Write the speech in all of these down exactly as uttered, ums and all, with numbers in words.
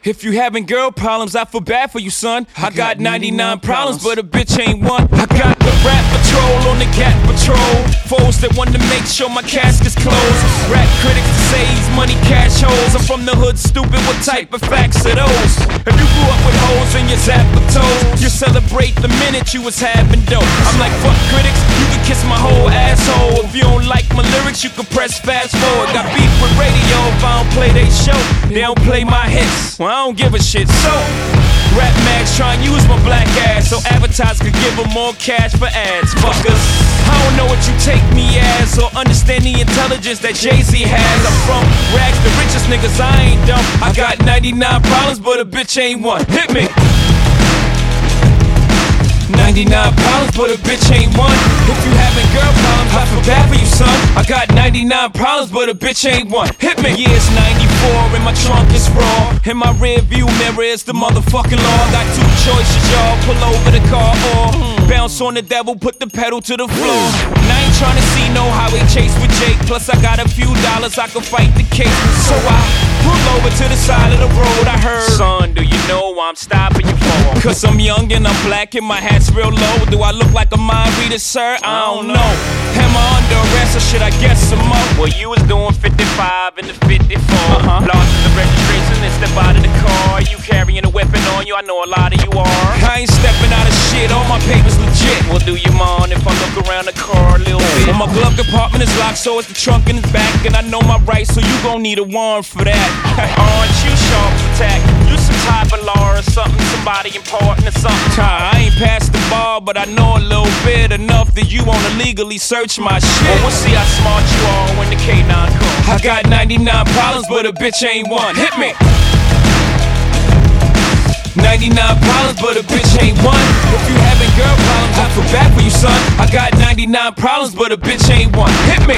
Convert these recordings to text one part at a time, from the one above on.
If you having girl problems, I feel bad for you, son. I got ninety-nine problems, but a bitch ain't one. I got the rap patrol on the cat patrol. Foes that want to make sure my casket's closed. Rap critics to say he's money cash holes. I'm from the hood, stupid, what type of facts are those? If you grew up with hoes in your zap of toes, you celebrate the minute you was having dope. I'm like, fuck critics, you can kiss my whole asshole. If you don't like my lyrics, you can press fast forward. Got beef with radio if I don't play they show. They don't play my hits, well I don't give a shit. So, Rap Max try and use my black ass so advertisers could give them more cash for ads. Fuckers, I don't know what you take me as or understand the intelligence that Jay-Z has. I'm from rags, the richest niggas, I ain't dumb. I got ninety-nine problems, but a bitch ain't one. Hit me. ninety-nine problems, but a bitch ain't one. If you having girl problems, I feel bad for you, son. I got ninety-nine problems, but a bitch ain't one. Hit me. Yeah, it's ninety-four and my trunk is raw. In my rear view mirror is the motherfucking law. Got two choices, y'all. Pull over the car or bounce on the devil, put the pedal to the floor. And I ain't tryna see no highway chase with Jake. Plus I got a few dollars, I can fight the case. So I pull over to the side of the road. I heard, son, do you know I'm stopping you for? Cause I'm young and I'm black and my hat's real low. Do I look like a mind reader, sir? I don't know. Am I under arrest or should I guess some more? Well, you was doing fifty-five in the fifty-four. Uh-huh. Lost in the registration and step out of the car. You carrying a weapon on you, I know a lot of you are. I ain't stepping out of shit, all my papers legit. Well, do you mind if I look around the car a little bit? Well, my glove compartment is locked, so it's the trunk in the back. And I know my rights, so you gon' need a warrant for that. Aren't you sharp attack? You some type of law or something, somebody important or something. I ain't past the bar, but I know a little bit enough that you wanna legally search my shit. Well, we'll see how smart you are when the K nine comes. I got ninety-nine problems, but a bitch ain't one. Hit me. ninety-nine problems, but a bitch ain't one. If you having girl problems, I feel bad for you, son. I got ninety-nine problems, but a bitch ain't one. Hit me.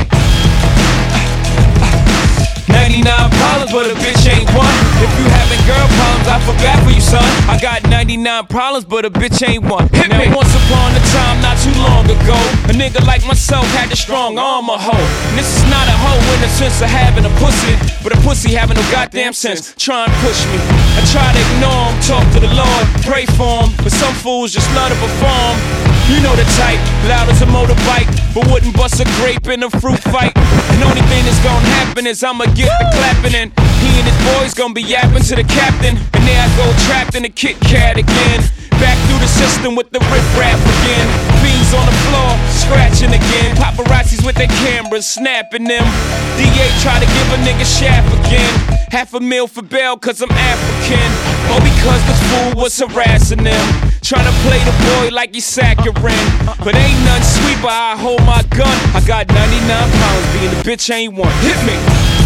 ninety-nine problems, but a bitch ain't one. If you having girl problems, I feel bad for you, son. I got ninety-nine problems, but a bitch ain't one. Hit now, me. Once upon a time, not too long ago, a nigga like myself had a strong arm, a hoe. And this is not a hoe in the sense of having a pussy, but a pussy having no goddamn sense. Try and push me. I try to ignore him, talk to the Lord, pray for him, but some fools just love to perform. You know the type, loud as a motorbike, but wouldn't bust a grape in a fruit fight. And the only thing that's gonna happen is I'ma get the clapping and he and his boys gonna be yapping to the captain. And there I go trapped in a Kit Kat again. Back through the system with the riff-raff again. Fiends on the floor, scratching again. Paparazzis with their cameras, snapping them. D A try to give a nigga shaft again. Half a meal for bail cause I'm African. Or because this fool was harassing them. Tryna play the boy like he's saccharine. But ain't none sweet but I hold my gun. I got ninety-nine problems, being a bitch ain't one. Hit me.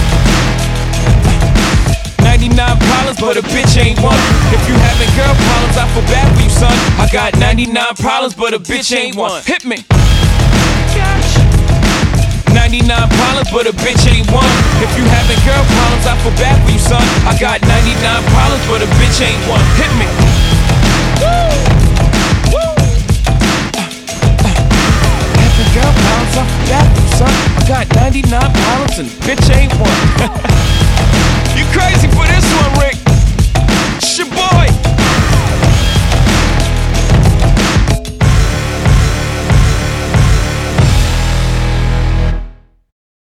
ninety-nine problems, but a bitch ain't one. If you having girl problems, I feel bad for you, son. I got ninety-nine problems, but a bitch ain't one. Hit me. ninety-nine problems, but a bitch ain't one. If you having girl problems, I feel bad for you, son. I got ninety-nine problems, but a bitch ain't one. Hit me. Woo! Woo! Having girl problems, I feel bad for you, son. I got ninety-nine problems and bitch ain't one. You crazy for this one, Ray?